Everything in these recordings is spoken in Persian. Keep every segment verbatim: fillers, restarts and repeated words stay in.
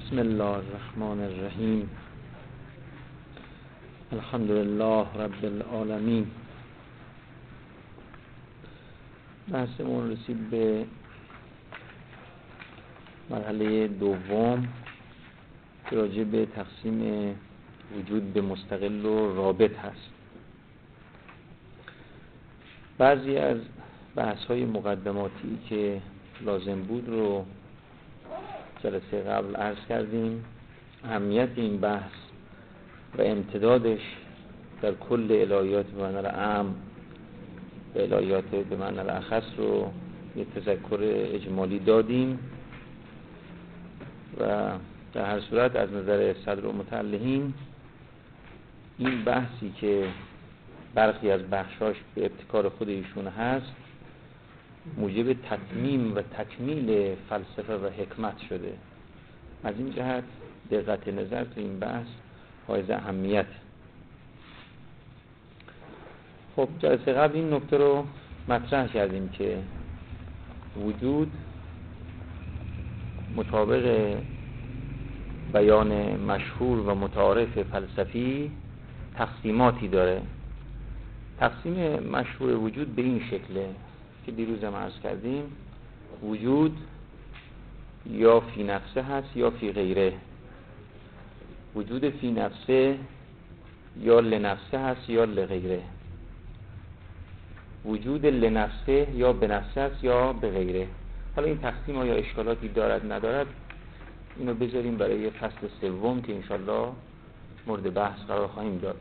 بسم الله الرحمن الرحیم. الحمد لله رب العالمین. بحثمون رسید به مرحله دوم که راجع به تقسیم وجود به مستقل و رابط هست. بعضی از بحث‌های مقدماتی که لازم بود رو جلسه قبل عرض کردیم. اهمیت این بحث و امتدادش در کل الهیات به معنی عام و الهیات به معنی اخص رو یه تذکر اجمالی دادیم و در هر صورت از نظر صدر و متعلقین این بحثی که برخی از بخشاش به ابتکار خود ایشون هست موجب تتمیم و تکمیل فلسفه و حکمت شده. از این جهت دقت نظر تو این بحث حائز اهمیت. خب جلسه قبل این نکته رو مطرح کردیم که وجود مطابق بیان مشهور و متعارف فلسفی تقسیماتی داره. تقسیم مشهور وجود به این شکله که دیروز هم عرض کردیم: وجود یا فی نفسه هست یا فی غیره. وجود فی نفسه یا لنفسه هست یا لغیره. وجود لنفسه یا به نفسه هست یا به غیره. حالا این تقسیم ها یا اشکالاتی دارد ندارد اینو بذاریم برای فصل سوم که انشالله مورد بحث قرار خواهیم داد.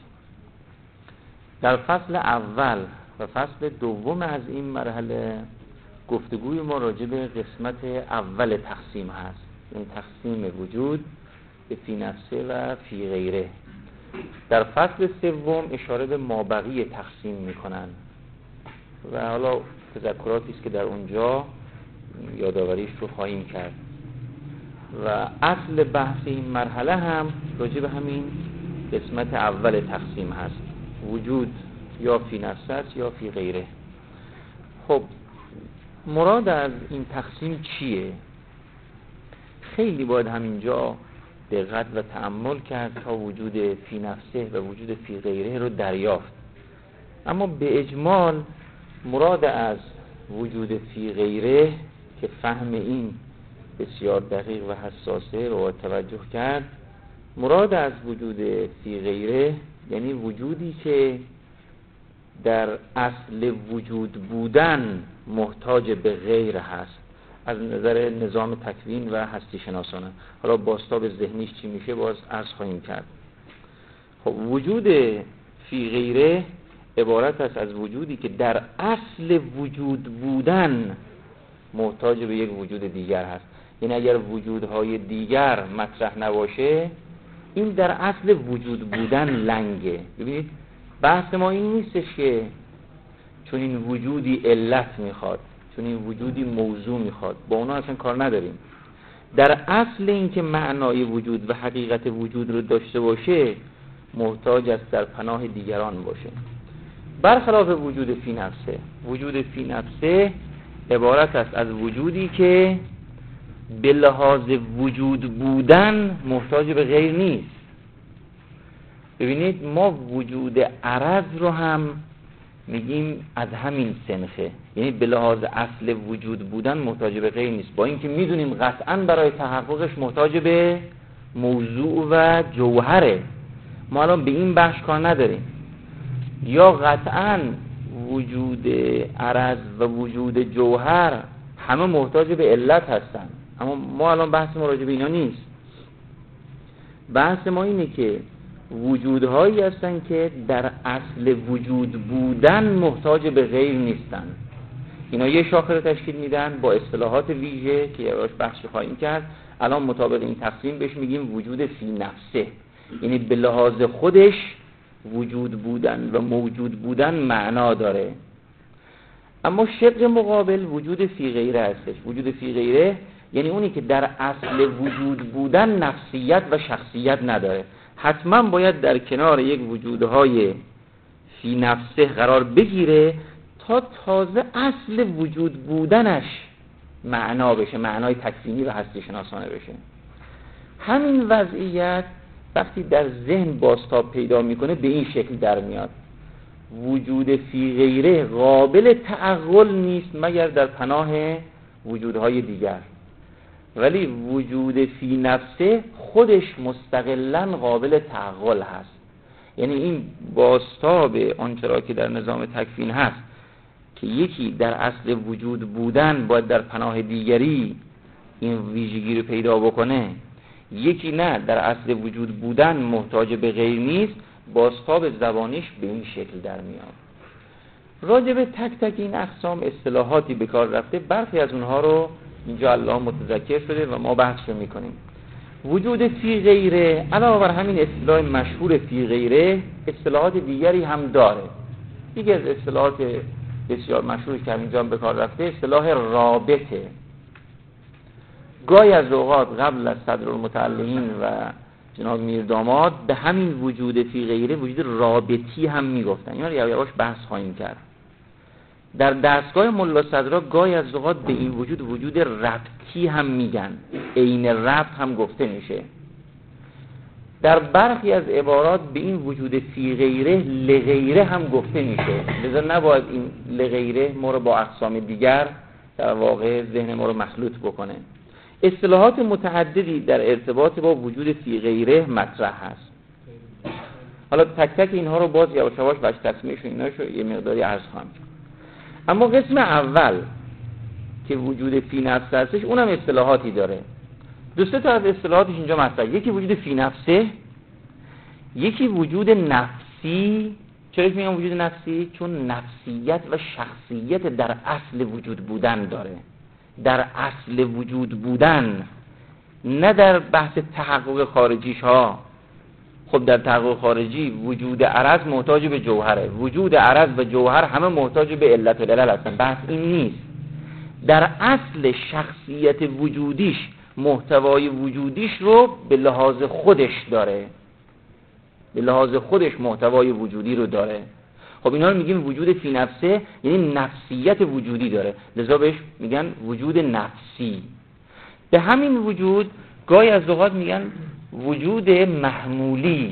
در فصل اول و فصل دوم از این مرحله گفتگوی ما راجع به قسمت اول تقسیم هست، این تقسیم وجود به فی نفسه و فی غیره. در فصل سوم اشاره به مابقی تقسیم میکنن و حالا تذکراتی است که در اونجا یادآوریش رو خواهیم کرد و اصل بحث این مرحله هم راجع به همین قسمت اول تقسیم هست: وجود یا فی نفسه است یا فی غیره. خب مراد از این تقسیم چیه؟ خیلی باید همینجا دقت و تأمل کرد تا وجود فی نفسه و وجود فی غیره رو دریافت. اما به اجمال مراد از وجود فی غیره که فهم این بسیار دقیق و حساسه رو باید توجه کرد، مراد از وجود فی غیره یعنی وجودی که در اصل وجود بودن محتاج به غیر هست از نظر نظام تکوین و هستی شناسانه. حالا بازتاب ذهنیش چی میشه باز عرض خواهیم کرد. خب وجود فی غیره عبارت است از وجودی که در اصل وجود بودن محتاج به یک وجود دیگر هست. یعنی اگر وجودهای دیگر مطرح نباشه این در اصل وجود بودن لنگه. ببینید بحث ما این نیستش که چون این وجودی علت میخواد، چون این وجودی موضوع میخواد، با اونا اصلا کار نداریم. در اصل این که معنای وجود و حقیقت وجود رو داشته باشه محتاج است در پناه دیگران باشه. برخلاف وجود فی نفسه، وجود فی نفسه عبارت است از وجودی که به لحاظ وجود بودن محتاج به غیر نیست. ببینید ما وجود عرض رو هم میگیم از همین سنخه، یعنی به لحاظ اصل وجود بودن محتاج به غیر نیست، با اینکه میدونیم قطعاً برای تحققش محتاج به موضوع و جوهره. ما الان به این بخش کار نداریم. یا قطعاً وجود عرض و وجود جوهر همه محتاج به علت هستن، اما ما الان بحث ما راجع به اینا نیست. بحث ما اینه که وجودهایی هستن که در اصل وجود بودن محتاج به غیر نیستن. اینا یه شاخه رو تشکیل میدن با اصطلاحات ویژه که یواش بحث خواهیم کرد. الان مطابق این تقسیم بهش میگیم وجود فی نفسه، یعنی به لحاظ خودش وجود بودن و موجود بودن معنا داره. اما شق مقابل وجود فی غیره هستش. وجود فی غیره یعنی اونی که در اصل وجود بودن نفسیت و شخصیت نداره. حتما باید در کنار یک وجودهای فی نفسه قرار بگیره تا تازه اصل وجود بودنش معنا بشه، معنای تکوینی و هستی شناسانه بشه. همین وضعیت وقتی در ذهن بازتاب پیدا میکنه به این شکل در میاد: وجود فی غیره قابل تعقل نیست مگر در پناه وجودهای دیگر، ولی وجود فی نفسه خودش مستقلاً قابل تعقل هست. یعنی این بازتاب آنچه را که در نظام تکوین هست که یکی در اصل وجود بودن باید در پناه دیگری این ویژگی رو پیدا بکنه، یکی نه در اصل وجود بودن محتاج به غیر نیست، بازتاب زبانیش به این شکل در میاد. راجع به تک تک این اقسام اصطلاحاتی به کار رفته، برخی از اونها رو اینجا الله متذکر شده و ما بحث رو میکنیم. وجود فی غیره علاوه بر همین اصطلاح مشهور فی غیره اصطلاحات دیگری هم داره. یکی از اصطلاحات بسیار مشهوری که همینجا به کار رفته اصطلاح رابطه. گاهی از اوقات قبل از صدر المتعلمین و جناب میرداماد به همین وجود فی غیره وجود رابطی هم میگفتن. اینا رو یواش بحث خواهیم کرد. در دستگاه ملا صدرا گاهی از اوقات به این وجود وجود ربطی هم میگن، عین ربط هم گفته میشه. در برخی از عبارات به این وجود فی غیره لغیره هم گفته میشه، لذا نباید این لغیره ما رو با اقسام دیگر در واقع ذهن ما رو مخلوط بکنه. اصطلاحات متعددی در ارتباط با وجود فی غیره مطرح هست. حالا تک تک اینها رو باز یواش یواش باش تصمیمش و ایناشو یه مقداری عرض خواهم کرد. اما قسم اول که وجود فی نفس هستش اونم اصطلاحاتی داره. دو سه تا از اصطلاحاتش اینجا مطرحه. یکی وجود فی نفسه، یکی وجود نفسی. چرا میگم وجود نفسی؟ چون نفسیت و شخصیت در اصل وجود بودن داره، در اصل وجود بودن، نه در بحث تحقق خارجیش ها. خب در تحقق خارجی وجود عرض محتاج به جوهره، وجود عرض و جوهر همه محتاج به علت و دلل هستن. بحث این نیست. در اصل شخصیت وجودیش محتوای وجودیش رو به لحاظ خودش داره، به لحاظ خودش محتوای وجودی رو داره. خب اینا رو میگیم وجود فی نفسه، یعنی نفسیت وجودی داره، لذا بهش میگن وجود نفسی. به همین وجود گاهی از اوقات میگن وجود محمولی،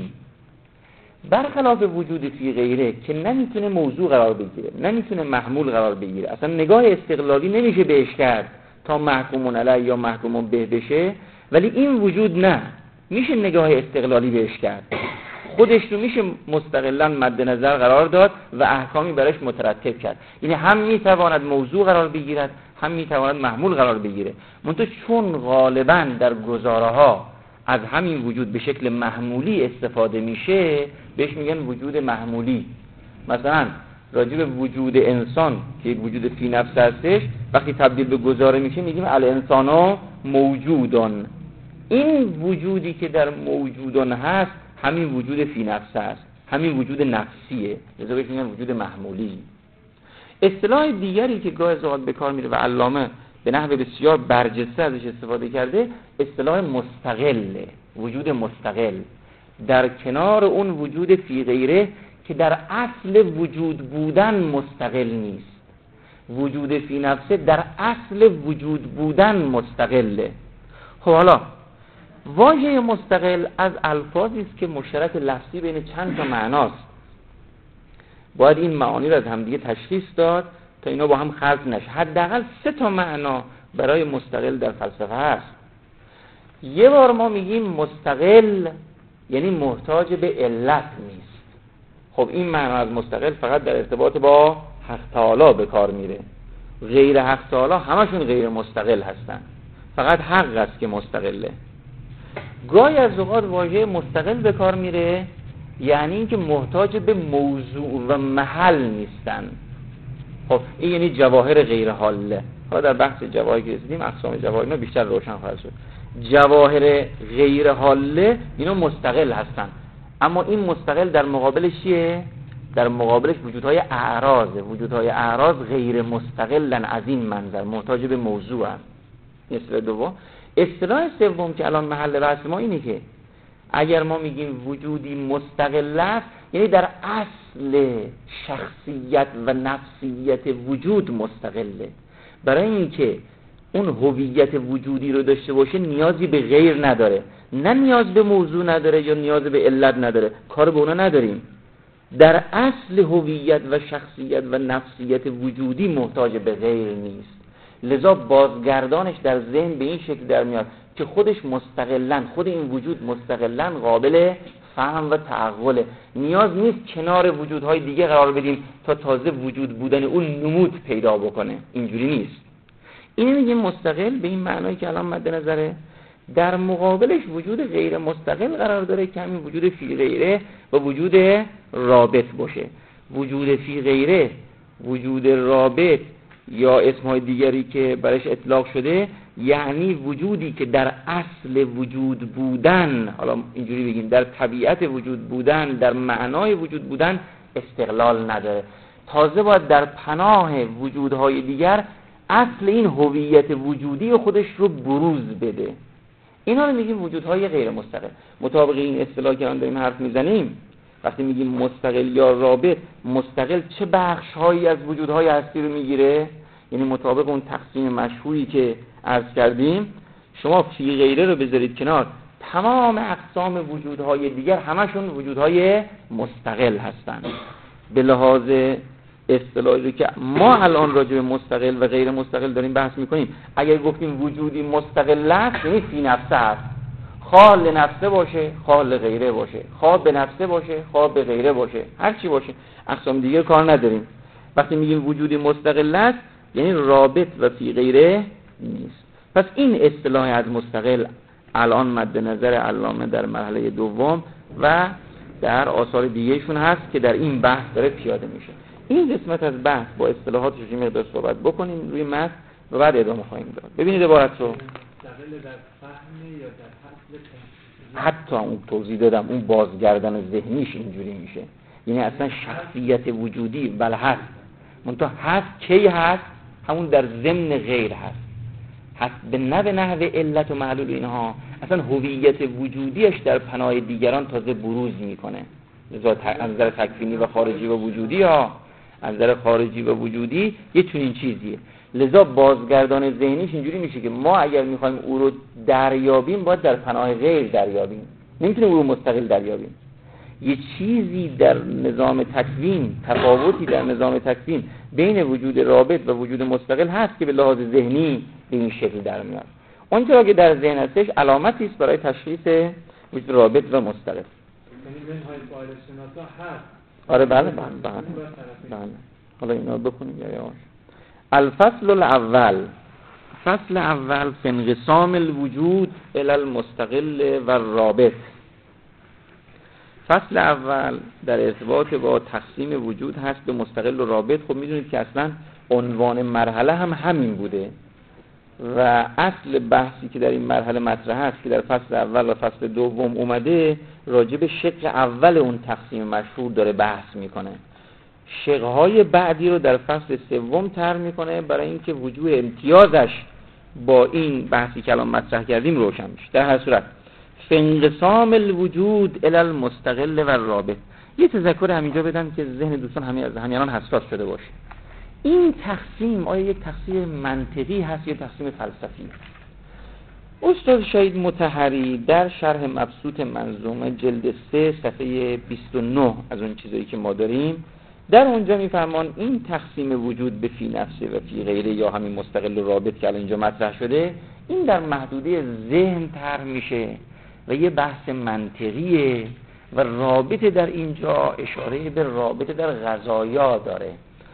برخلاف وجود فی غیره که نمیتونه موضوع قرار بگیره، نمیتونه محمول قرار بگیره، اصلا نگاه استقلالی نمیشه بهش کرد تا محکومون علیه یا محکومون به بشه. ولی این وجود نه، میشه نگاه استقلالی بهش کرد، خودش رو میشه مستقلاً مد نظر قرار داد و احکامی برش مترتب کرد. یعنی هم میتواند موضوع قرار بگیرد، هم میتواند محمول قرار بگیره. منتها چون غالباً در گزاره ها از همین وجود به شکل محمولی استفاده میشه، بهش میگن وجود محمولی. مثلا راجع به وجود انسان که یک وجود فی نفس هستش، وقتی تبدیل به گزاره میشه میگیم الانسان موجودون. این وجودی که در موجودون هست همین وجود فی نفس هست، همین وجود نفسیه، لذا بهش میگن وجود محمولی. اصطلاح دیگری که گاه از اوقات به کار میره و علامه به نحو بسیار برجسته ازش استفاده کرده، اصطلاح مستقله، وجود مستقل در کنار اون وجود فی غیره که در اصل وجود بودن مستقل نیست. وجود فی نفسه در اصل وجود بودن مستقله. خب حالا واژه مستقل از الفاظی است که مشترک لفظی بین چند تا معناست. باید این معانی را از همدیگه تشخیص داد تا اینا با هم خلط نشه. حداقل سه تا معنا برای مستقل در فلسفه هست. یه بار ما میگیم مستقل یعنی محتاج به علت نیست. خب این معنا از مستقل فقط در ارتباط با حق تعالی به کار میره. غیر حق تعالی همشون غیر مستقل هستن، فقط حق است که مستقله. گاهی از اوقات واژه مستقل به کار میره یعنی اینکه محتاج به موضوع و محل نیستن. خب این یعنی جواهر غیر حاله. حالا در بحث جواهری که رسیدیم اقسام جواهر اینا بیشتر روشن خواهد شد. جواهر غیر حاله اینا مستقل هستن، اما این مستقل در مقابلش چیه؟ در مقابلش وجودهای اعراض. وجودهای اعراض غیر مستقلن، از این منظر محتاج به موضوع هست. اصطلاح دوم. اصطلاح سوم که الان محل بحث ما اینه که اگر ما میگیم وجودی مستقل است یعنی در اصل شخصیت و نفسیت وجود مستقله. برای اینکه اون هویت وجودی رو داشته باشه نیازی به غیر نداره. نه نیاز به موضوع نداره یا نیاز به علت نداره، کار به اونا نداریم. در اصل هویت و شخصیت و نفسیت وجودی محتاج به غیر نیست، لذا بازگردانش در ذهن به این شکل در میاد که خودش مستقلاً، خود این وجود مستقلاً قابل فهم و تعقله، نیاز نیست کنار وجودهای دیگه قرار بدیم تا تازه وجود بودن اون نمود پیدا بکنه. اینجوری نیست. این میگه مستقل به این معنایی که الان مد نظره. در مقابلش وجود غیر مستقل قرار داره که همین وجود فی غیره و وجود رابط باشه. وجود فی غیره، وجود رابط یا اسمهای دیگری که برش اطلاق شده، یعنی وجودی که در اصل وجود بودن، حالا اینجوری بگیم در طبیعت وجود بودن، در معنای وجود بودن استقلال نداره، تازه باید در پناه وجودهای دیگر اصل این هویت وجودی خودش رو بروز بده. اینا رو میگیم وجودهای غیر مستقل. مطابق این اصطلاح که الان داریم حرف میزنیم، وقتی میگیم مستقل یا رابط، مستقل چه بخش‌هایی از وجودهای هستی رو میگیره؟ یعنی مطابق اون تقسیم مشهوری که عرض کردیم، شما فی غیره رو بذارید کنار، تمام اقسام وجودهای دیگر همشون وجودهای مستقل هستند. به لحاظ اصطلاحی که ما الان راجع به مستقل و غیر مستقل داریم بحث میکنیم، اگر گفتیم وجودی مستقل است، یعنی فی نفسه است، خواه لنفسه باشه، خواه لغیره باشه، خواه به نفسه باشه، خواه به غیره باشه، هر چی باشه، اقسام دیگر کار نداریم. وقتی میگیم وجودی مستقل است، یعنی رابط و فی غیره نیست. پس این اصطلاح از مستقل الان مد نظر علامه در مرحله دوم و در آثار دیگهشون هست که در این بحث داره پیاده میشه. این قسمت از بحث با اصطلاحاتش رو مقدار صحبت بکنیم روی متن و بعد ادامه خواهیم داد. ببینید عبارت رو. حتی اون توضیح دادم، اون بازگردن ذهنیش اینجوری میشه، یعنی اصلا شخصیت وجودی بل هست، منتها هست کی هست؟ همون در ضمن غیر هست، هست به نوع نحو علت و معلول اینها، اصلا هویت وجودیش در پناه دیگران تازه بروز میکنه. لذا از نظر تکوینی و خارجی و وجودی ها، از نظر خارجی و وجودی یه چنین چیزیه. لذا بازگردان ذهنیش اینجوری میشه که ما اگر میخوایم او رو دریابیم باید در پناه غیر دریابیم، نمیتونیم او رو مستقل دریابیم. یه چیزی در نظام تکوین، تفاوتی در نظام تکوین بین وجود رابط و وجود مستقل هست که به لحاظ ذهنی به این شکل در میاد. اونجا که در ذهن هستش علامتی است برای تشخیص وجود رابط و مستقل. یعنی منهای فاعل شناسا هست. آره بله بله بله. بله. حالا اینا بخونیم یا یواش. الفصل الاول، فصل اول فی انقسام الوجود الی المستقل و الرابط. فصل اول در ارتباط با تقسیم وجود هست به مستقل و رابط. خب میدونید که اصلا عنوان مرحله هم همین بوده و اصل بحثی که در این مرحله مطرح است که در فصل اول و فصل دوم اومده راجع به شق اول اون تقسیم مشهور داره بحث میکنه. شقهای بعدی رو در فصل سوم طرح میکنه برای اینکه وجوه امتیازش با این بحثی که الان مطرح کردیم روشن بشه. در هر صورت فانقسام الوجود الی المستقل و الرابط. یه تذکر همینجا بدم که ذهن دوستان همین از همیان حساس شده باشه. این تقسیم آیا یک تقسیم منطقی هست یا تقسیم فلسفی؟ استاد شهید مطهری در شرح مبسوط منظومه جلد سه صفحه بیست و نه از اون چیزایی که ما داریم، در اونجا میفرمان این تقسیم وجود به فی نفسه و فی غیره یا همین مستقل و رابط که الان اینجا مطرح شده، این در محدوده ذهن طرح میشه و یه بحث منطقیه و رابطه در اینجا اشاره به رابطه در غذایا داره.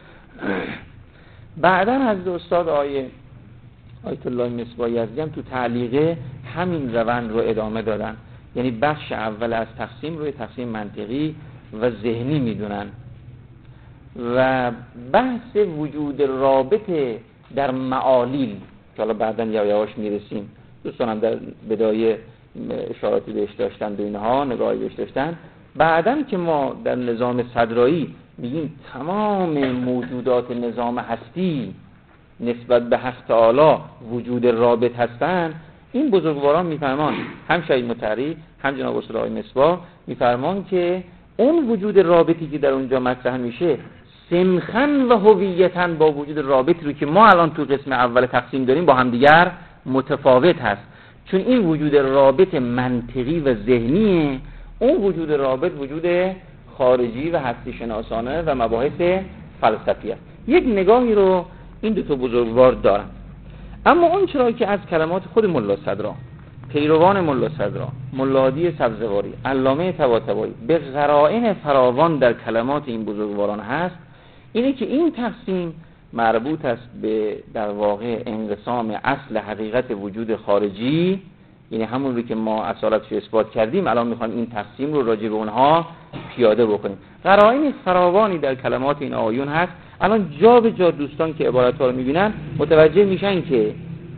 بعداً از استاد آیه آیت الله مصباح یزدی هم تو تعلیقه همین روند رو ادامه دادن، یعنی بخش اول از تقسیم روی تقسیم منطقی و ذهنی میدونن و بحث وجود رابطه در معالیل که حالا بعداً یواش میرسیم، دوستان هم در بدایه اشاراتی بهش داشتن به اینها نگاهی بهش داشتن. بعداً که ما در نظام صدرایی میگیم تمام موجودات نظام هستی نسبت به حق تعالی وجود رابط هستن، این بزرگواران میفرمان، هم شهید مطهری هم جناب استاد آقای مصباح میفرمان که اون وجود رابطی که در اونجا مطرح میشه سمخن و هویتن با وجود رابطی رو که ما الان تو قسم اول تقسیم داریم با هم دیگر متفاوت هست. چون این وجود رابط منطقی و ذهنیه، اون وجود رابط وجود خارجی و هستی شناسانه و مباحث فلسفی است. یک نگاهی رو این دو تا بزرگوار دارن. اما اون چرا که از کلمات خود ملا صدرا، پیروان ملا صدرا، ملا هادی سبزواری، علامه طباطبایی به قرائن فراوان در کلمات این بزرگواران هست، اینه که این تقسیم مربوط است به در واقع انقسام اصل حقیقت وجود خارجی، یعنی همون رو که ما اصالتش رو اثبات کردیم، الان میخوایم این تقسیم رو راجع به اونها پیاده بکنیم. قرائن فراوانی در کلمات این آیون هست. الان جا به جا دوستان که عبارت‌ها رو میبینن متوجه میشن که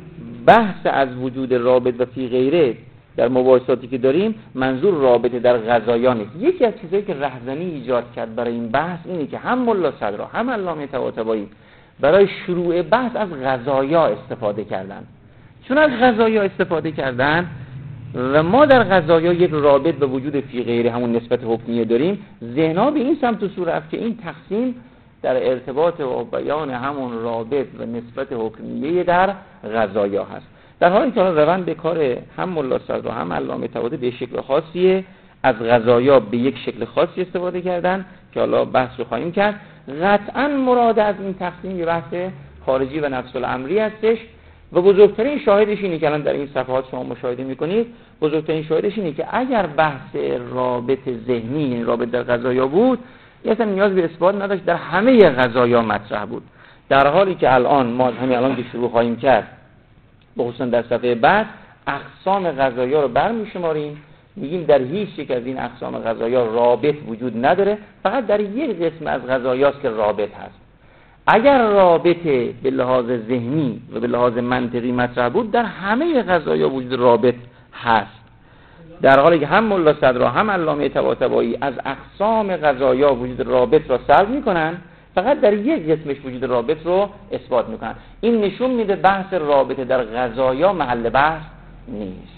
بحث از وجود رابط و فی غیره در مباحثاتی که داریم منظور رابطه در غذایا نیست. یکی از چیزایی که رهزنی ایجاد کرد برای این بحث اینه که هم ملا صدرا هم علامه طباطبایی برای شروع بحث از غذایا استفاده کردن. چون از غذایا استفاده کردن و ما در غذایا یک رابط به وجود فی غیره همون نسبت حکمیه داریم، ذهن‌ها به این سمت و سو رفت که این تقسیم در ارتباط و بیان همون رابط و نسبت حکمیه در غذایا هست. در حالی که روند به کار هم ملا صدرا هم علامه طباطبایی به شکل خاصیه، از غذایا به یک شکل خاصی استفاده کردن که حالا بحث رو خواهیم کرد. قطعا مراد از این تقسیم یه بحث خارجی و نفس الامری هستش و بزرگترین شاهدش اینه که الان در این صفحات شما مشاهده میکنید، بزرگترین شاهدش اینه که اگر بحث رابط ذهنی، رابط در غذایا بود، یه اصلا نیاز به اثبات نداشت، در همه غذایا مطرح بود. در حالی که الان ما همین الان که شروع خواهیم کرد، بخصوصا در صفحه بعد اقسام غذایا رو برمی‌شماریم، میگیم در هیچ یک از این اقسام غذایا رابط وجود نداره، فقط در یک قسم از غذایاست که رابط هست. اگر رابطه به لحاظ ذهنی و به لحاظ منطقی مطرح بود، در همه غذایا وجود رابط هست. در حالی که هم ملا صدرا هم علامه طباطبایی از اقسام غذایا وجود رابط را سلب میکنن، فقط در یک قسمش وجود رابط رو اثبات میکنن. این نشون میده بحث رابطه در غذایا محل بحث نیست.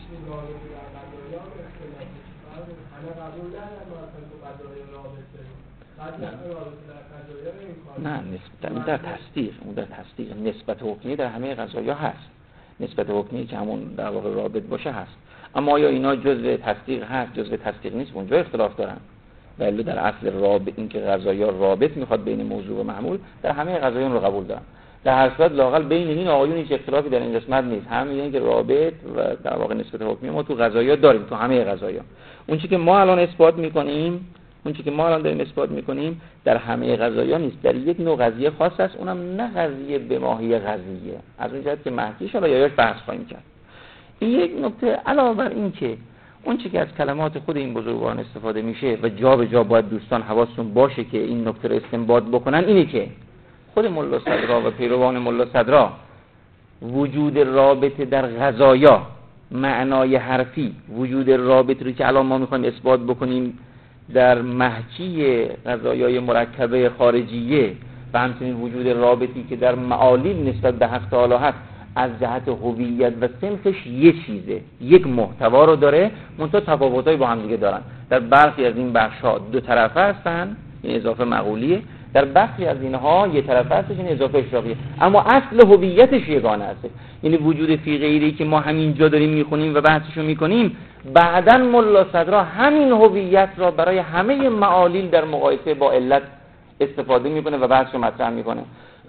نه نسبت در تصدیق، اون در تصدیق نسبت حکمی در همه غذایا هست. نسبت حکمی که همون در واقع رابط باشه هست. اما آیا اینا جزء تصدیق هست، جزء تصدیق نیست؟ اونجا اختلاف دارن. ولی در اصل رابط، این که غذایا رابط میخواد بین موضوع و معمول، در همه غذایون رو قبول دارن. در هر صورت لااقل بین این آقایون هیچ اختلافی در این قسمت نیست. هم میگن که رابط و در واقع نسبت حکمی ما تو غذایا داریم، تو همه غذایا. اون چیزی که ما الان اثبات میکنیم، اون چیزی که ما الان داریم اثبات میکنیم در همه غذایا نیست، در یک نوع قضیه خاص است، اونم نه قضیه به ماهی قضیه. از اون جهت که محکیش حالا یایاش بحث خواهیم کرد. این یک نکته. علاوه بر این که اون چیزی که از کلمات خود این بزرگواران استفاده میشه و جا به جا باید دوستان حواسشون باشه که این نکته رو استنباط بکنن، اینه که خود ملا صدرا و پیروان ملا صدرا وجود رابطه در غذایا، معنای حرفی وجود رابطه رو که الان ما میخوایم اثبات بکنیم در محچی غذایای مرکبه خارجیه و همچنین وجود رابطی که در معالی نسبت به حق تعالی هست، از جهت هویت و سنفش یه چیزه، یک محتوا رو داره، منتها تفاوتایی با هم دیگه دارن. در برخی از این بخش‌ها دو طرفه هستن، این اضافه مقولیه، در برخی از اینها یه طرفه هستش، این اضافه اشراقیه، اما اصل هویتش یگانه است. یعنی وجود فی غیری که ما همینجا داریم میخونیم و بحثشو میکنیم، بعداً ملا صدرا همین هویت را برای همه معالیل در مقایسه با علت استفاده میکنه و بحثشو مطرح میکنه.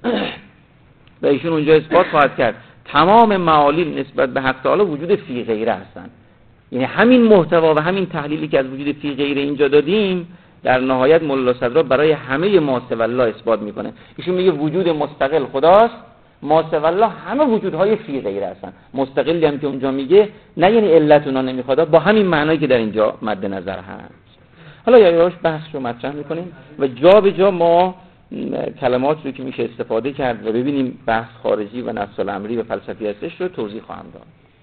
و ایشون اونجا اثبات خواهد کرد تمام معالیل نسبت به حق تعالی وجود فی غیره هستن. یعنی همین محتوا و همین تحلیلی که از وجود فی غیره اینجا دادیم، در نهایت ملا صدرا برای همه ما سوی الله اثبات میکنه. ایشون میگه وجود مستقل خداست، ما سوی الله همه وجودهای فی غیره هستن. مستقلی هم که اونجا میگه نه یعنی علت اونا نمیخواد، با همین معنایی که در اینجا مد نظر هست. حالا یایاش بحث رو مطرح میکنیم و جا به جا ما کلمات رو که میشه استفاده کرد و ببینیم بحث خارجی و نفس الامری و فلسفی هستش رو توضیح خواهم داد.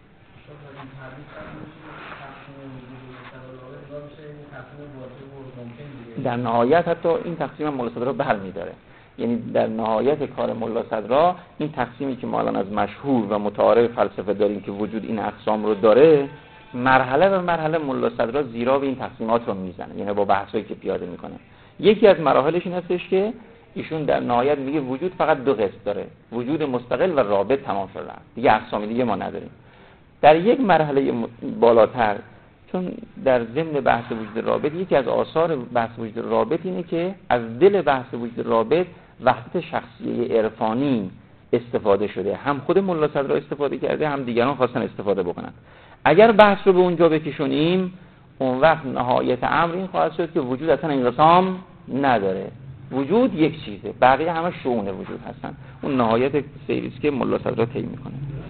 در نهایت حتی این تقسیم ملا صدرا برمی‌داره. یعنی در نهایت کار ملا صدرا این تقسیمی که ما الان از مشهور و متعارف فلسفه داریم که وجود این اقسام رو داره، مرحله به مرحله ملا صدرا زیرا به این تقسیمات رو میزنه، یعنی با بحثایی که پیاده میکنه. یکی از مراحلش این هستش که ایشون در نهایت میگه وجود فقط دو قسم داره، وجود مستقل و رابط، تمام شده. دیگه اقسام دیگه ما نداریم. در یک مرحله بالاتر، چون در ضمن بحث وجود رابط یکی از آثار بحث وجود رابط اینه که از دل بحث وجود رابط وحدت شخصیه عرفانی استفاده شده، هم خود ملا صدرا استفاده کرده، هم دیگران خواستن استفاده بکنن. اگر بحث رو به اونجا بکشونیم، اون وقت نهایت امر این خواهد شد که وجود اصلا انقسام نداره، وجود یک چیزه، بقیه همه شؤون وجود هستن. اون نهایت سیری است که ملا صدرا طی میکنه.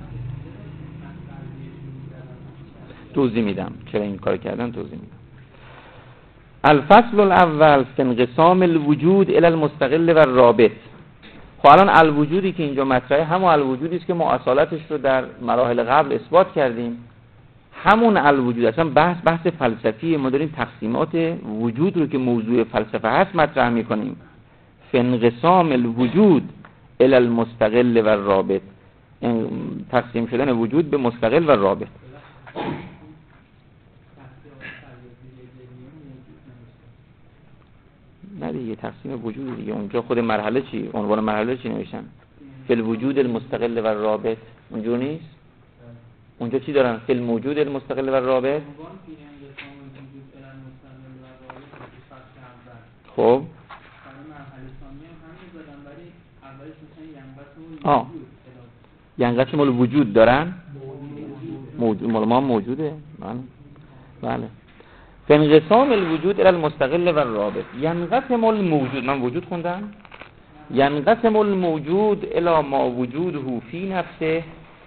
توضیح میدم چرا این کار کردن، توضیح میدم. الفصل الاول فی انقسام الوجود الی المستقل و الرابط. خب الان الوجودی که اینجا مطرحه همون الوجودی است که ما اصالتش رو در مراحل قبل اثبات کردیم، همون الوجود. اصلا بحث بحث فلسفی، ما داریم تقسیمات وجود رو که موضوع فلسفه هست مطرح میکنیم. فی انقسام الوجود الی المستقل و الرابط، تقسیم شدن وجود به مستقل و رابط. نه دیگه، تقسیم وجود دیگه. اونجا خود مرحله چی؟ عنوان مرحله چی نوشتن؟ فی الوجود المستقل و الرابط. اونجا نیست؟ اونجا چی دارن؟ فی الموجود المستقل و الرابط. خب آه ینقسم الوجود دارن؟ موجود مال ما موجوده. بله بله. فانقسام الوجود الى المستقل و الرابط. ینقسم الموجود، من وجود خوندم. ینقسم الموجود الى ما وجوده فی نفسه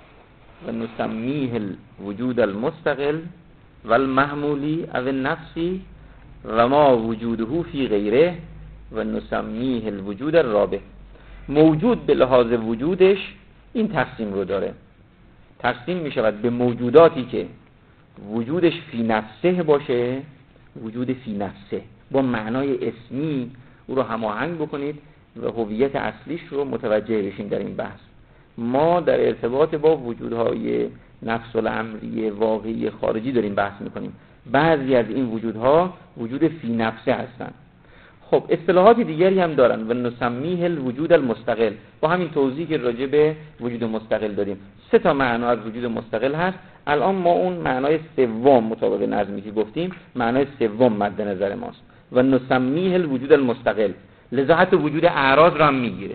و نسمیه الوجود المستقل و المحمولی او النفسی و ما وجوده فی غیره و نسمیه الوجود الرابط. موجود به لحاظ وجودش این تقسیم رو داره. تقسیم می شود به موجوداتی که وجودش فی نفسه باشه، وجود فی نفسه با معنای اسمی او رو هماهنگ بکنید و هویت اصلیش رو متوجه بشین. در این بحث ما در ارتباط با وجودهای نفس الامری واقعی خارجی داریم بحث میکنیم. بعضی از این وجودها وجود فی نفسه هستند. خب اصطلاحات دیگری هم دارن و نسمیه الوجود المستقل. با همین توضیحی که راجع به وجود مستقل داریم، سه تا معنا از وجود مستقل هست. الان ما اون معنای سوم مطابق نظمی که گفتیم، معنای سوم مد نظر ماست و نسمیه الوجود المستقل. لذا حتی وجود اعراض رو هم میگیره.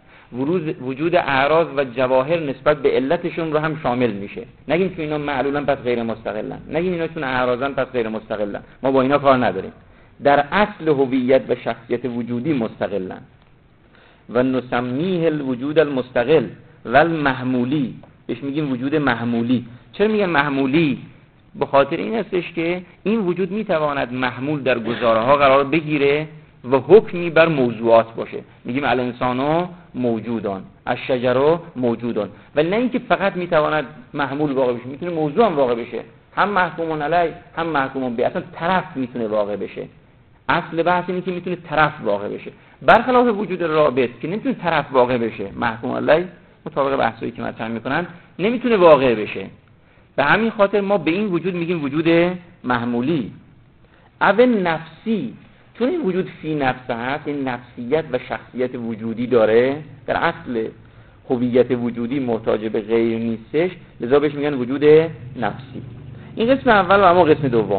وجود اعراض و جواهر نسبت به علتشون رو هم شامل میشه. نگیم چون اینا معلولن پس غیر مستقلن، نگیم اینا چون اعراضن پس غیر مستقلن. ما با اینا کار نداریم. در اصل هویت و شخصیت وجودی مستقلن. و نسمیه الوجود المستقل و المحمولی، بهش میگیم وجود محمولی. چرا میگم محمولی؟ به خاطر این هستش که این وجود میتواند محمول در گزارها قرار بگیره و حکمی بر موضوعات باشه. میگیم الانسانو موجودان، الشجرو موجودان. ولی نه اینکه فقط میتواند محمول واقع بشه، میتونه موضوع هم واقع بشه، هم محکومون علی هم محکومون به. اصلا طرف میتونه واقع بشه. اصل بحث اینه که میتونه طرف واقع بشه، برخلاف وجود رابط که نمیتونه طرف واقع بشه. محکوم علی مطابق بحثایی که مطرح میکنن نمیتونه واقع بشه. به همین خاطر ما به این وجود میگیم وجود محمولی. اول نفسی، چون این وجود فی نفسه هست، این نفسیت و شخصیت وجودی داره، در اصل هویت وجودی محتاج به غیر نیستش، لذا بهش میگن وجود نفسی. این قسم اول و اما قسم دوم.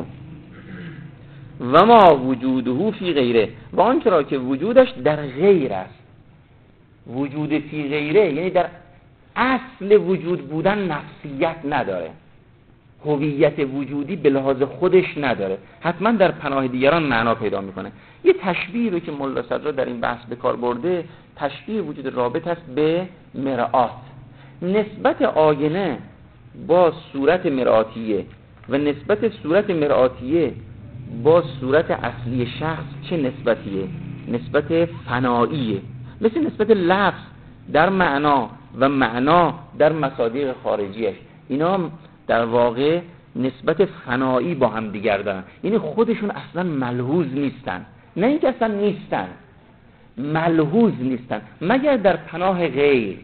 و ما وجوده فی غیره، و آنچه را که وجودش در غیر است. وجود فی غیره یعنی در اصل وجود بودن نفسیت نداره، هویت وجودی به لحاظ خودش نداره، حتما در پناه دیگران معنا پیدا میکنه. یه تشبیه رو که ملا صدرا در این بحث به کار برده، تشبیه وجود رابط است به مرآت. نسبت آینه با صورت مرآتیه و نسبت صورت مرآتیه با صورت اصلی شخص چه نسبتیه؟ نسبت فناییه، مثل نسبت لفظ در معنا و معنا در مصادیق خارجیش. اینا در واقع نسبت فنایی با هم دیگر دارن، یعنی خودشون اصلا ملحوظ نیستن. نه اینکه اصلا نیستن، ملحوظ نیستن مگر در پناه غیر.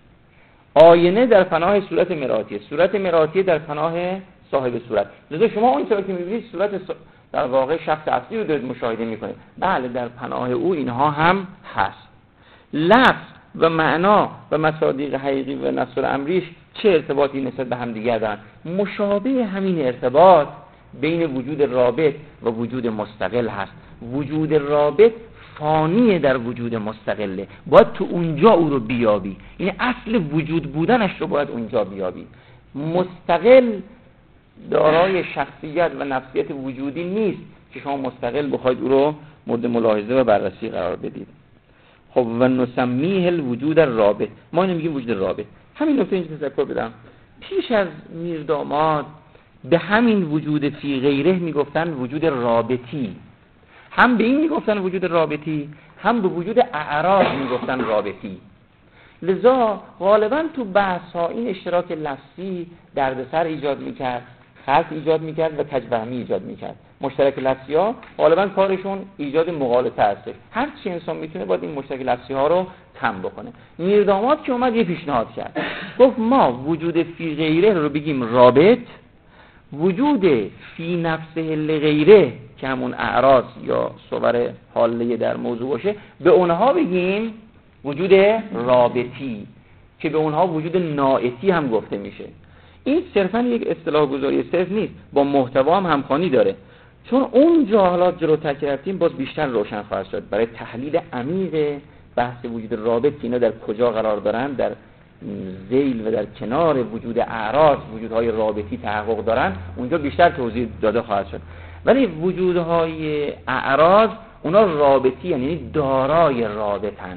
آینه در پناه صورت مرآتیه، صورت مرآتیه در پناه صاحب صورت. لذا شما اون طور که می‌بینید صورت در واقع شخص اصلی رو دارید مشاهده می‌کنید، بله در پناه او اینها هم هست. لفظ و معنا و مصادیق حقیقی و نص الامریش چه ارتباطی نسبت به هم دیگر دارن. مشابه همین ارتباط بین وجود رابط و وجود مستقل هست. وجود رابط فانیه در وجود مستقله، باید تو اونجا او رو بیابی، این اصل وجود بودنش رو باید اونجا بیابی. مستقل دارای شخصیت و نفسیت وجودی نیست که شما مستقل بخواید او رو مورد ملاحظه و بررسی قرار بدید. خب و نسمیه الوجود الرابط، ما اینو میگیم وجود رابط. همین نکته اینجا تذکر بدم، پیش از میرداماد به همین وجود فی غیره میگفتن وجود رابطی، هم به این میگفتن وجود رابطی، هم به وجود اعراض میگفتن رابطی. لذا غالبا تو بحث ها این اشتراک لفظی دردسر ایجاد میکرد، خلط ایجاد میکرد و تجوهمی ایجاد میکرد. مشترک لفظی ها غالبا کارشون ایجاد مغالطه هست. هر چی انسان میتونه باید این مشترک لفظی ها رو کم بکنه. میرداماد که اومد یه پیشنهاد کرد، گفت ما وجود فی غیره رو بگیم رابط، وجود فی نفسه لغیره که همون اعراض یا صور حاله در موضوع باشه به اونها بگیم وجود رابطی، که به اونها وجود نائتی هم گفته میشه. این صرفا یک اصطلاح گذاری صرف نیست، با محتوا هم همخوانی داره، چون اونجا حالا جلوتر که رفتیم باز بیشتر روشن خواهد شد. برای تحلیل عمیق بحث وجود رابط که اینا در کجا قرار دارن، در ذیل و در کنار وجود اعراض وجودهای رابطی تحقق دارن، اونجا بیشتر توضیح داده خواهد شد. ولی وجودهای اعراض اونا رابطی، یعنی دارای رابطن،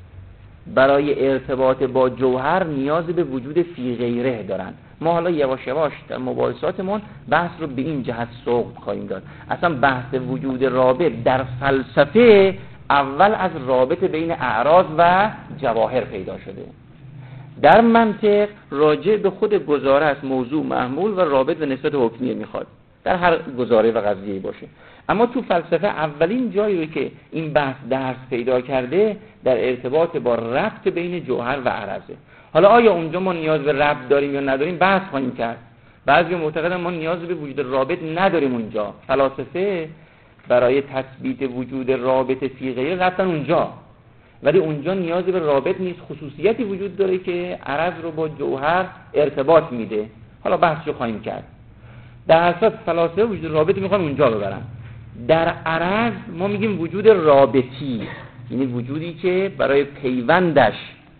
برای ارتباط با جوهر نیاز به وجود فی غیره دارن. ما حالا یواش یواش در مباحثاتمون بحث رو به این جهت سوق خواهیم داد. اصلا بحث وجود رابط در فلسفه اول از رابط بین اعراض و جواهر پیدا شده. در منطق راجع به خود گزاره از موضوع محمول و رابط و نسبت حکمیه میخواد، در هر گزاره و قضیه‌ای باشه. اما تو فلسفه اولین جایی رو که این بحث درس پیدا کرده در ارتباط با ربط بین جوهر و عرضه. حالا آیا اونجا ما نیاز به ربط داریم یا نداریم بحث خواهیم کرد. بعضی معتقدن ما نیاز به وجود رابط نداریم اونجا. فلاسفه برای تثبیت وجود رابط فی غیره رفتن اونجا، ولی اونجا نیاز به رابط نیست، خصوصیتی وجود داره که عرض رو با جوهر ارتباط میده. حالا بحث رو خواهیم کرد. در اصل فلاسفه وجود رابط میخوان اونجا ببرن. در عرض ما میگیم وجود رابطی، یعنی وجودی که برای پیوندش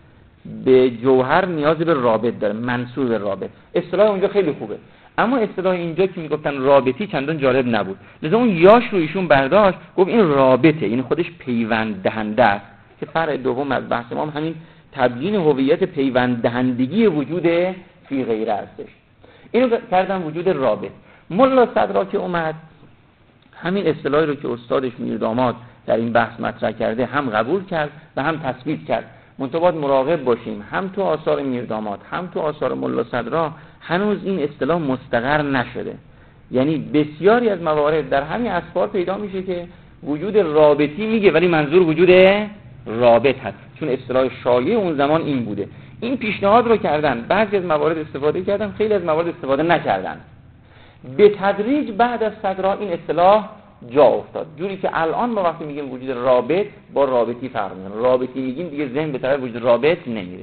به جوهر نیاز به رابط داره، منصوب به رابط. اصطلاح اونجا خیلی خوبه، اما اصطلاح اینجا که میگفتن رابطی چندان جالب نبود. لذا اون یاش رو ایشون برداشت، گفت این رابطه، یعنی خودش پیوند دهنده است، که فرع دوم از بحث ما همین تبیین هویت پیوند دهندگی وجود فی غیره هستش. اینو کردن وجود رابط. ملا صدرا که اومد همین اصطلاحی رو که استادش میرداماد در این بحث مطرح کرده هم قبول کرد و هم تثبیت کرد. منتها باید مراقب باشیم، هم تو آثار میرداماد هم تو آثار ملا صدرا هنوز این اصطلاح مستقر نشده. یعنی بسیاری از موارد در همین اسفار پیدا میشه که وجود رابطی میگه ولی منظور وجود رابط هست، چون اصطلاح شایع اون زمان این بوده. این پیشنهاد رو کردن، بعضی از موارد استفاده کردن، خیلی از موارد استفاده نکردن. به تدریج بعد از صدرا این اصطلاح جا افتاد، جوری که الان ما وقتی میگیم وجود رابط با رابطی فرق میکنه. رابطی میگیم دیگه ذهن به طرف وجود رابط نمیره.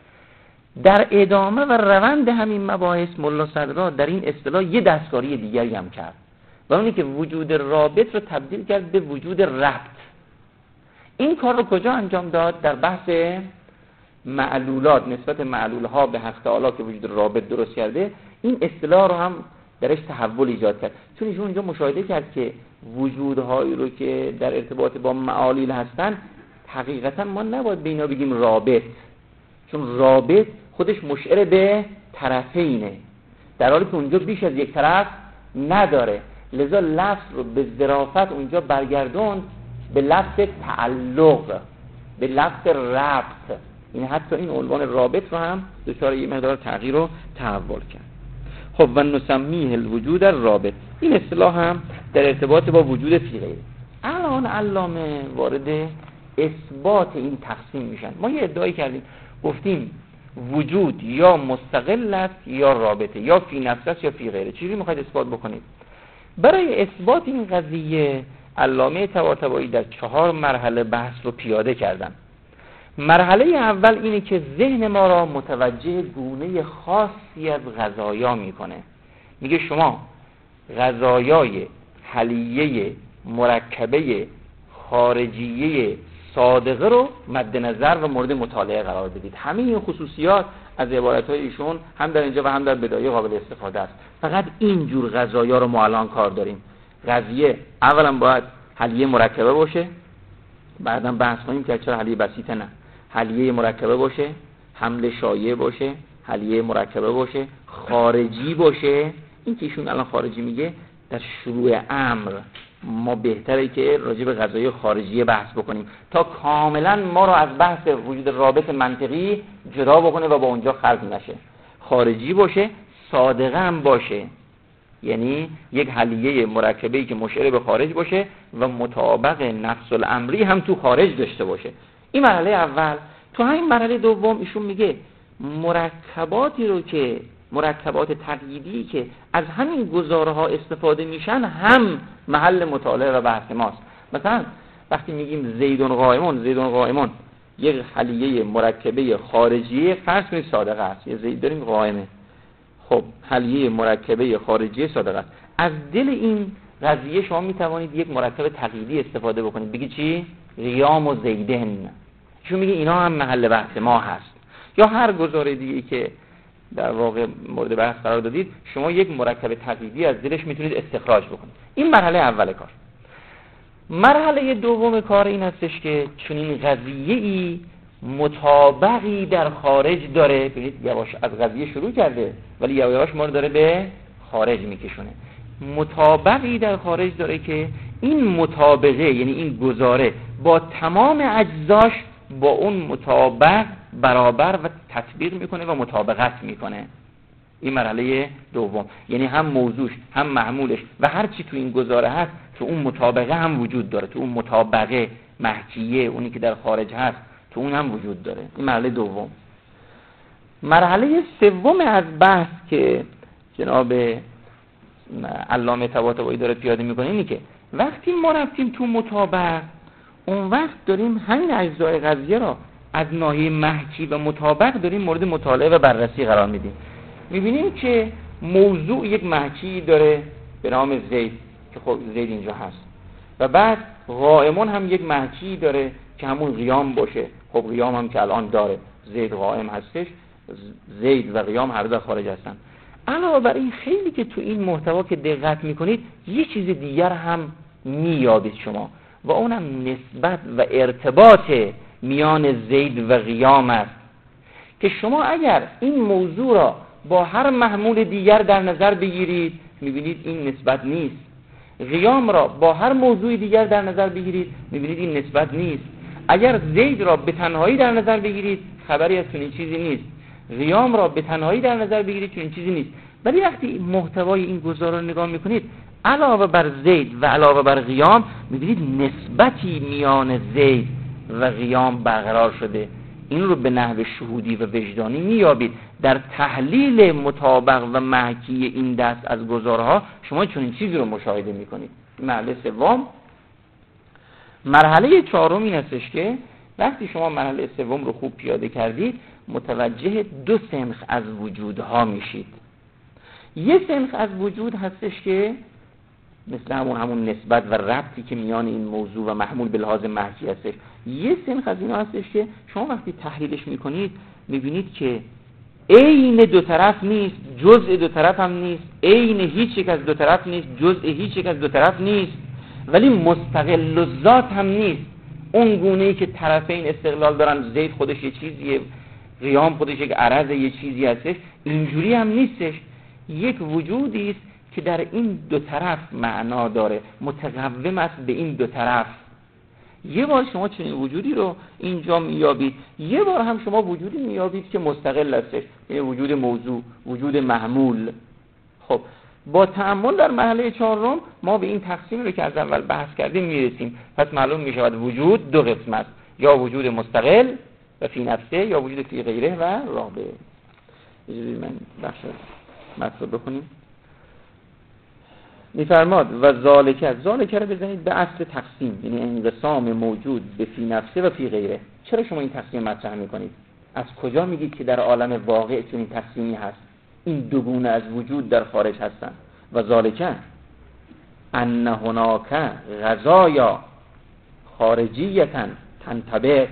در ادامه و روند همین مباحث ملا صدرا در این اصطلاح یه دستکاری دیگری هم کرد و اونی که وجود رابط رو تبدیل کرد به وجود ربط. این کار رو کجا انجام داد؟ در بحث معلولات، نسبت معلولها به حق تعالی که وجود رابط درست کرده، این اصطلاح رو هم درش تحول ایجاد کرد. چون ایشون اینجا مشاهده کرد که وجودهایی رو که در ارتباط با معالیل هستن حقیقتا ما نباید به اینا بگیم رابط، چون رابط خودش مشعر به طرفینه، در حالی که اونجا بیش از یک طرف نداره. لذا لفظ رو به ظرافت اونجا برگردون به لفظ تعلق، به لفظ ربط. این حتی این عنوان رابط رو هم دچار یه مقدار تغییر و تحول کرد. خب و نسمیه الوجود الرابط، این اصطلاح هم در ارتباط با وجود فی غیره. الان علامه وارد اثبات این تقسیم میشن. ما یه ادعایی کردیم، گفتیم وجود یا مستقل است یا رابطه، یا فی نفس است یا فی غیره. چیزی میخواید اثبات بکنید؟ برای اثبات این قضیه علامه طباطبایی در چهار مرحله بحث رو پیاده کردن. مرحله اول اینه که ذهن ما را متوجه گونه خاصی از غذایا میکنه. میگه شما غذایای حلیه مرکبه خارجیه صادقه رو مد نظر و مورد مطالعه قرار بدید. همه این خصوصیات از عبارت‌های ایشون هم در اینجا و هم در بدایه قابل استفاده است. فقط این جور غذایا رو ما الان کار داریم. قضیه اولا باید حلیه مرکبه باشه، بعدم بحث کنیم که چرا حلیه بسیطه نه. حلیه مرکبه باشه، حمل شایع باشه، حلیه مرکبه باشه، خارجی باشه. این که ایشون الان خارجی میگه در شروع امر ما بهتره که راجع به غذای خارجی بحث بکنیم تا کاملا ما رو از بحث وجود رابط منطقی جدا بکنه و با اونجا خلط نشه. خارجی باشه، صادقه هم باشه، یعنی یک حلیه مرکبه‌ای که مشعر به خارج باشه و مطابق نفس الامری هم تو خارج داشته باشه. این مرحله اول. تو همین مرحله دوم ایشون میگه مرکباتی رو که مرکبات تقییدی که از همین گزاره ها استفاده میشن هم محل مطالعه و بحث ماست. مثلا وقتی میگیم زیدون قائمون، زیدون قائمون یک حلیه مرکبه خارجی فرض کنید صادقه است. یه زید داریم قائمه، خب حلیه مرکبه خارجی صادقه است. از دل این قضیه شما میتوانید یک مرکب تقییدی استفاده بکنید. بگید چی؟ قیام و زیدن. چون میگه اینا هم محل بحث ما هست. یا هر گزاره دیگه که در واقع مورد بحث قرار دادید، شما یک مرکب تقییدی از دلش میتونید استخراج بکنید. این مرحله اول کار. مرحله دوم کار این هستش که چون این قضیه‌ای مطابقی در خارج داره، ببینید یواش از قضیه شروع کرده ولی یواش یواش ما رو داره به خارج میکشونه. مطابقی در خارج داره که این مطابقه یعنی این گزاره با تمام اجزاش با اون مطابق برابر و تطبیق میکنه و مطابقت میکنه. این مرحله دوم، یعنی هم موضوعش هم معمولش و هر چی تو این گزاره هست تو اون مطابقه هم وجود داره، تو اون مطابقه محکیه اونی که در خارج هست تو اون هم وجود داره. این مرحله دوم. مرحله سوم از بحث که جناب علامه طباطبایی داره پیاده میکنه اینی که وقتی ما رفتیم تو مطابق، اون وقت داریم همین اجزای قضیه را از ناحیه محکی و مطابق داریم مورد مطالعه و بررسی قرار میدیم. میبینیم که موضوع یک محکی داره به نام زید که خب زید اینجا هست و بعد قائمون هم یک محکی داره که همون قیام باشه. خب قیام هم که الان داره، زید قائم هستش، زید و قیام هر دو در خارج هستن. علاوه بر این خیلی که تو این محتوا که دقت میکنید یه چیز دیگر هم مییابید شما و اونم نسبت و ارتباط میان زید و قیام است که شما اگر این موضوع را با هر محمول دیگر در نظر بگیرید میبینید این نسبت نیست. قیام را با هر موضوع دیگر در نظر بگیرید میبینید این نسبت نیست. اگر زید را به تنهایی در نظر بگیرید خبری از چنین چیزی نیست. قیام را به تنهایی در نظر بگیرید چنین چیزی نیست. ولی وقتی محتوای این گزاره را نگاه میکنید علاوه بر زید و علاوه بر قیام میبینید نسبتی میان زید و قیام برقرار شده. این رو به نحو شهودی و وجدانی میابید. در تحلیل مطابق و محکی این دست از گزارها شما چنین چیزی رو مشاهده میکنید. مرحله سوم. مرحله چهارم این هستش که وقتی شما مرحله سوم رو خوب پیاده کردید متوجه دو سنخ از وجودها میشید. یه سنخ از وجود هستش که مثل همون همون نسبت و ربطی که میان این موضوع و محمول به لحاظ محکی هستش. یه سنخ از اینا هستش که شما وقتی تحلیلش میکنید میبینید که عین دو طرف نیست، جزء دو طرف هم نیست، عین هیچ یک از دو طرف نیست، جزء هیچ یک از دو طرف نیست، ولی مستقل الذات هم نیست. اون گونه‌ای که طرفین استقلال دارن، زید خودش یه چیزیه، قیام خودش یک عرض یه چیزی هستش، اینجوری هم نیستش. یک وجودی است که در این دو طرف معنا داره، متقوم است به این دو طرف. یه بار شما چنین وجودی رو اینجا میابید، یه بار هم شما وجودی میابید که مستقل هستش، یعنی وجود موضوع، وجود محمول. خب با تأمل در مرحله چهارم ما به این تقسیم رو که از اول بحث کردیم میرسیم. پس معلوم میشود وجود دو قسم است، یا وجود مستقل و فی نفسه یا وجود فی غیره و رابع. اجازه من بخش مطلب بخونیم. میفرماد و ذالکه، ذالکه رو بزنید به اصل تقسیم، یعنی انقسام موجود به فی نفسه و فی غیره. چرا شما این تقسیم مطرح میکنید؟ از کجا میگید که در عالم واقع چنین تقسیمی هست؟ این دو گونه از وجود در خارج هستند. و ذالک ان هناک غذایا خارجیه تنطبق.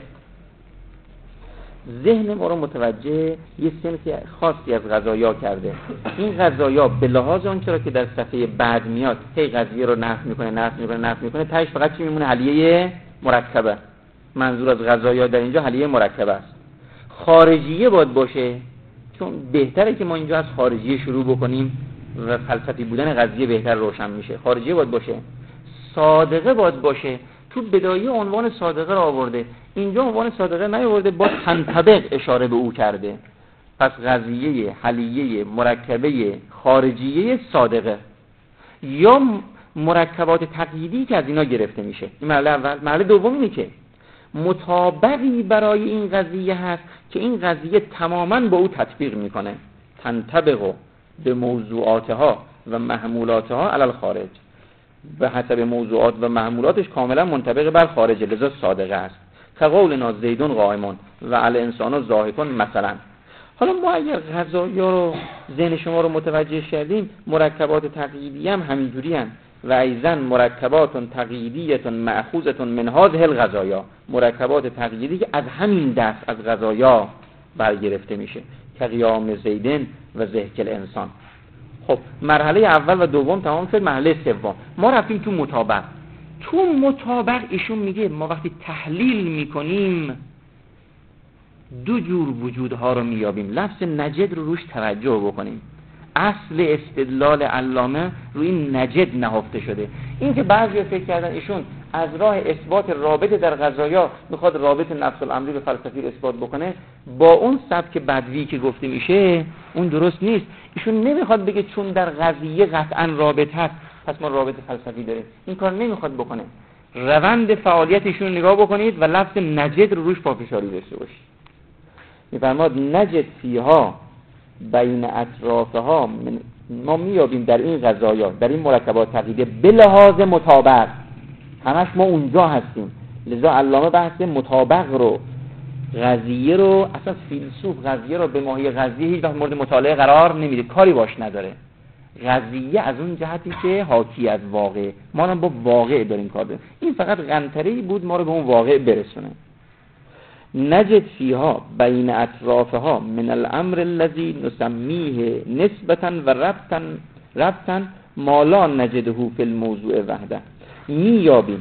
ذهن ما رو متوجه یه سنف خاصی از غذایا کرده. این غذایا به لحاظ اون چرا که در صفحه بعد میاد هی قضیه رو نفی میکنه نفی میکنه نفی میکنه تاش فقط چی میمونه؟ حلیه مرکبه. منظور از غذایا در اینجا حلیه مرکبه است. خارجیه باید باشه، چون بهتره که ما اینجا از خارجیه شروع بکنیم و فلسفی بودن قضیه بهتر روشن میشه. خارجیه باید باشه. صادقه باید باشه. تو بدایه عنوان صادقه را آورده، اینجا عنوان صادقه نیاورده، با تنطبق اشاره به او کرده. پس قضیه حلیه مرکبه خارجیه صادقه یا مرکبات تقییدی که از اینا گرفته میشه. این مرحله اول. مرحله دوم اینه که مطابقی برای این قضیه هست که این قضیه تماما با او تطبیق میکنه. تنطبق به موضوعاتها و محمولاتها علی الخارج، به حسب موضوعات و محمولاتش کاملا منطبق بر خارج، لذا صادقه است. کقولنا زیدون قائمون و علی انسان ضاحکون مثلا. حالا ما اگر غذایا رو ذهن شما رو متوجه شدیم، مرکبات تقییدی هم همینجوری هم و ایضا مرکبات تقییدیه مأخوذه من هذه الغذایا، مرکبات تقییدی که از همین دست از غذایا برگرفته میشه که قیام زیدن و ضحک الانسان. خب مرحله اول و دوم تمام شد. مرحله سوم ما رفتیم تو مطابق. تو مطابق ایشون میگه ما وقتی تحلیل میکنیم دو جور وجودها رو میابیم. لفظ نجد رو روش توجه بکنیم. اصل استدلال علامه روی این نجد نهفته شده. این که بعضی فکر کردن ایشون از راه اثبات رابطه در غذایا میخواد رابطه نفس الامری به فلسفی رو اثبات بکنه، با اون سبک بدوی که گفته میشه اون درست نیست. ایشون نمیخواد بگه چون در قضیه قطعا رابطه هست پس ما رابطه فلسفی داریم. این کار نمیخواد بکنه. روند فعالیت ایشون نگاه بکنید و لفظ نجد رو روش پافشاری داشته باشید. میفرماد نجد فیها بین اطرافها من، ما میابیم در این غذایا در این مرکبات تقییدی به لحاظ مطابق، همش ما اونجا هستیم. لذا علامه بحث مطابق رو قضیه رو اصلا فیلسوف قضیه رو به ماهی قضیه هیچ وقت مورد مطالعه قرار نمیده، کاری باش نداره. قضیه از اون جهتی که حاکی از واقع، ما هم با واقع داریم کار داریم. این فقط قنطره‌ای بود ما رو به اون واقع برسونه. نجد فیها بین اطرافها من الامر الذي نسميه نسبتا و ربطا ربطا ما لا نجده فی الموضوع وحده. میابیم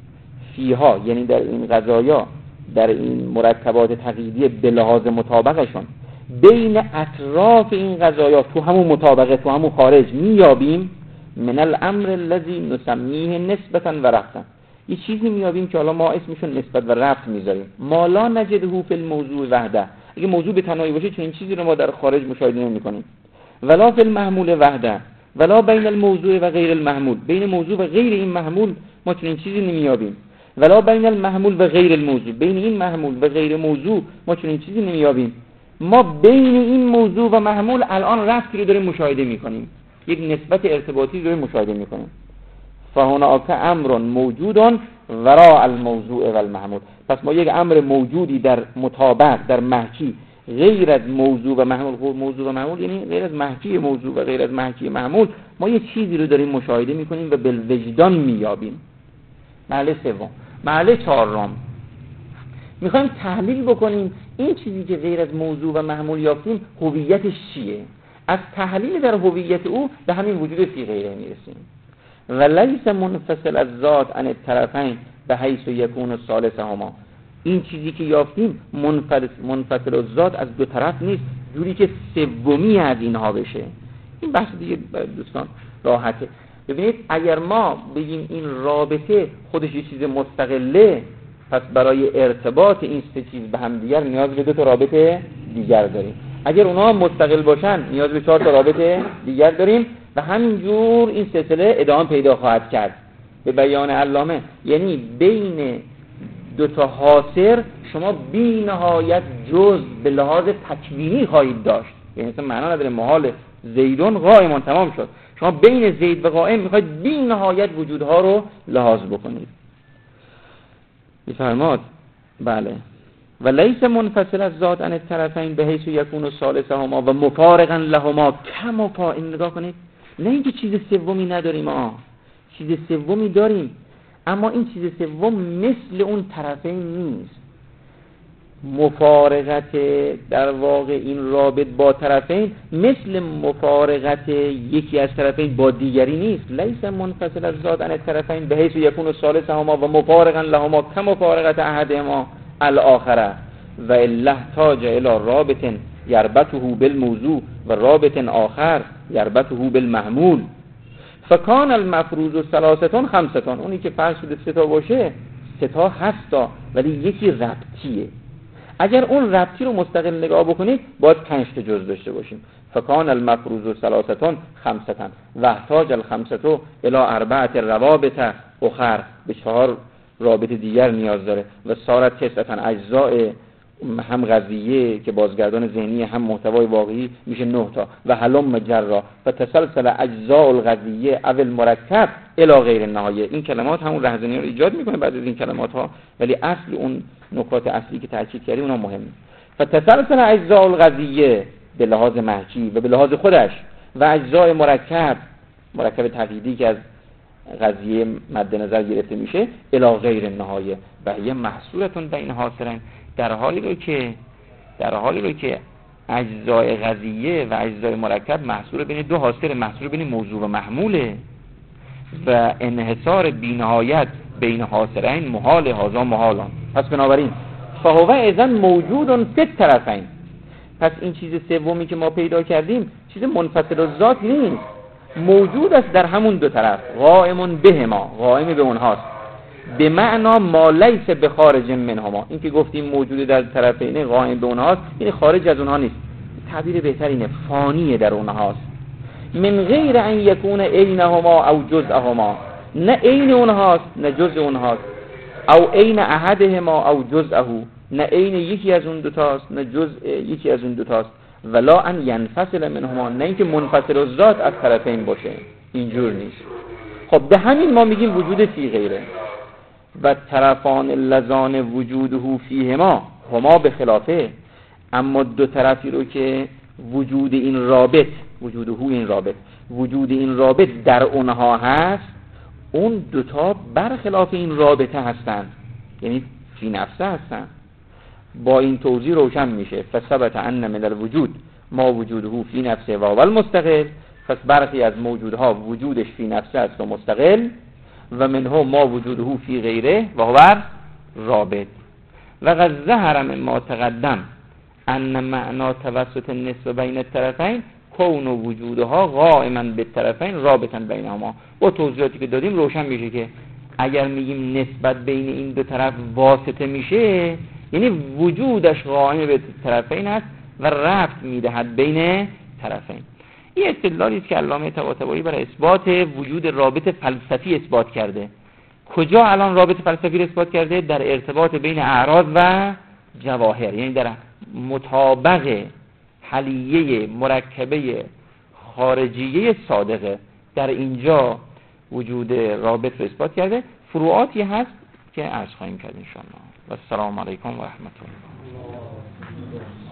فیها یعنی در این غذایا در این مرکبات تقییدی به لحاظ مطابقشون بین اطراف این غذایا تو همون مطابقه تو همون خارج میابیم من الامر الذي نسميه نسبتا و ربطا، یه چیزی میابیم که حالا ما اسمشون نسبت و ربط میذاریم. ما لا نجده فی الموضوع وحده، اگه موضوع به تنهایی باشه چون این چیزی رو ما در خارج مشاهده نمی‌کنیم. ولا فی المحمول وحده ولا بین الموضوع و غیر المحمول، بین موضوع و غیر این محمول ما چون این چیزی نمیابیم. ولا بین المحمول و غیر الموضوع، بین این محمول و غیر موضوع ما چون این چیزی نمیابیم. ما بین این موضوع و محمول الان ربطی رو داریم مشاهده می‌کنیم، یک نسبت ارتباطی داریم مشاهده می‌کنیم. فهناک امر موجود وراء الموضوع و المحمول، پس ما یک امر موجودی در مطابق در محکی غیر از موضوع و محمول، موضوع و محمول یعنی غیر از محکی موضوع و غیر از محکی محمول، ما یک چیزی رو داریم مشاهده میکنیم و بالوجدان میابیم. مرحله سوم. مرحله چهارم میخوایم تحلیل بکنیم این چیزی که غیر از موضوع و محمول یافتیم هویتش چیه. از تحلیل در هویت او به همین وجود فی غیره میرسیم. و لیس منفصل از ذات عن الطرفین به حیث یکون الثالثهما، این چیزی که یافتیم منفصل منفصل از ذات از دو طرف نیست جوری که سومی از اینها بشه. این بحث دیگه دوستان راحته. ببینید اگر ما بگیم این رابطه خودش یه چیز مستقله، پس برای ارتباط این سه چیز به هم دیگر نیاز به دو تا رابطه دیگر داریم. اگر اونها مستقل باشن نیاز به چهار تا رابطه دیگر داریم و همینجور این سلسله ادامه پیدا خواهد کرد. به بیان علامه یعنی بین دو تا حاصر شما بی نهایت جز به لحاظ تکوینی خواهید داشت. یعنی اصلا معنا نداره محال زیدون قائمون تمام شد، شما بین زید و قائم میخواید بی نهایت وجودها رو لحاظ بکنید. میفرماد بله و لیس منفصل از ذات عن الطرفین به حیث یکون ثالثهما و مفارقا لهما کما پا. این نگاه کنید، نه اینکه چیز سومی نداریم، ما چیز سومی داریم، اما این چیز سوم مثل اون طرفین نیست. مفارقت در واقع این رابط با طرفین مثل مفارقت یکی از طرفین با دیگری نیست. لیس منفصل از ذات عن الطرفین به حیث یکون ثالثهما و مفارقا لهما کما مفارقت احدهما الاخره و الا تاج الى رابط یربطه بالموضوع و رابط آخر یربطه بالمحمول فکان المفروض ثلاثه خمسه. اونی که فرض شده سه تا باشه، سه تا هستا، ولی یکی ربطیه. اگر اون ربطی رو مستقل نگاه بکنید باید پنج تا جز داشته باشیم. فکان المفروض ثلاثه خمسه و احتاج الخمسه الى اربعه روابط اخر، به چهار رابط دیگر نیاز داره. و صارت تسعه اجزاء، هم قضیه که بازگردان ذهنی هم محتوای واقعی میشه نه تا. و هلم جرا و تسلسل اجزاء القضیه او المرکب الی غیر النهایه. این کلمات همون رهزنی رو ایجاد میکنه بعد از این کلمات ها، ولی اصل اون نکات اصلی که تاکید کردیم اونها مهمه. فتسلسل اجزاء القضیه به لحاظ محکی و به لحاظ خودش و اجزاء مرکب، مرکب تقییدی که از قضیه مد نظر گرفته میشه، الی غیر النهایه و هی محصورتون بین حاصرین. در حالی رو که در حالی رو که اجزای قضیه و اجزای مرکب محصور بین دو حاصل، محصور بین موضوع و محموله و انحصار بی‌نهایت بین حاصرین محال، هذا محالان. پس بنابراین فهو اذن موجود فی الطرفین. پس این چیز سومی که ما پیدا کردیم چیز منفصل الذات نیست، موجود است در همون دو طرف. قائم بهما، قائم به اونهاست. به معنا ما لیس بخارج منهما. این که گفتیم موجود در طرفین، قائم به اونهاست، این خارج از اونها نیست. تعبیر بهتر اینه فانیه در اونهاست. من غیر ان یکون عینهما او جزءهما، نه عین اونهاست نه جزء اونهاست. او عین احدهما او جزءه، نه عین یکی از اون دوتاست نه جزء یکی از اون دوتاست. ولا ان ینفصل منهما، نه اینکه منفصل الذات از طرفین باشه، اینجور نیست. خب به همین ما میگیم وجود فی غیره. و طرفان اللذان وجوده فیهما هما به خلافه. اما دو طرفی رو که وجود این رابط، وجوده این رابط، وجود این رابط در اونها هست، اون دوتا برخلاف این رابطه هستن، یعنی فی نفسه هستن. با این توضیح روشن میشه فثبت ان من الوجود ما وجوده فی نفسه و اول مستقل. پس برخی از موجودها وجودش فی نفسه است و مستقل، و منه ما وجوده فی غیره و هو رابط. و قد ظهر من ما تقدم ان معنا توسط النسبه بین الطرفین کون وجودها قائما بالطرفین رابطا بینهما. با توضیحاتی که دادیم روشن میشه که اگر میگیم نسبت بین این دو طرف واسطه میشه، یعنی وجودش قائم به طرفین است و ربط میدهد بین طرفین. این استدلالی است که علامه طباطبایی برای اثبات وجود رابط فلسفی اثبات کرده. کجا الان رابط فلسفی رو اثبات کرده؟ در ارتباط بین اعراض و جواهر، یعنی در مطابق حلیه مرکبه خارجیه صادقه. در اینجا وجود رابط رو اثبات کرده. فروعاتی هست که عرض خواهیم کرد ان شاء الله. و السلام علیکم و رحمت الله.